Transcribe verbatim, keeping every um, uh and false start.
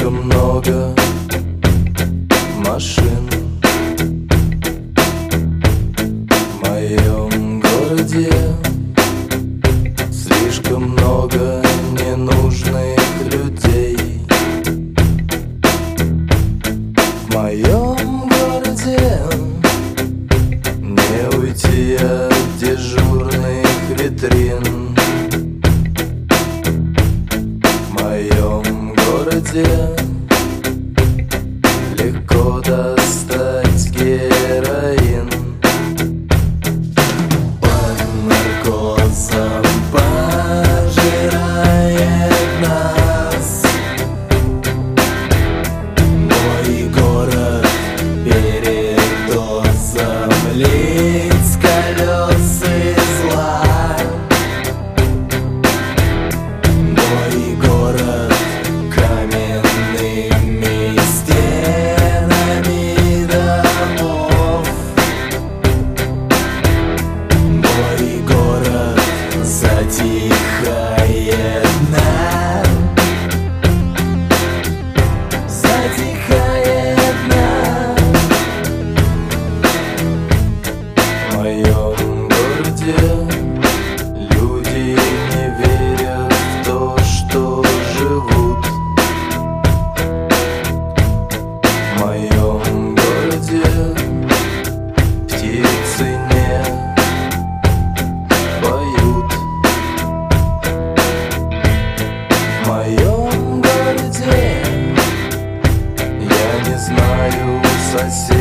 Слишком много машин в моем городе, слишком много ненужных людей в моем городе. Не уйти от дежурных витрин в моем городе. Легко достать героин под наркозом, пожирает нас. Мой город передозом лиц, колесы зла. Мой город каменными стенами домов. Мой город затихает нам, затихает нам. В моем городе люди не верят в то, что живут. В моем городе птицы не поют. В моем городе я не знаю соседей.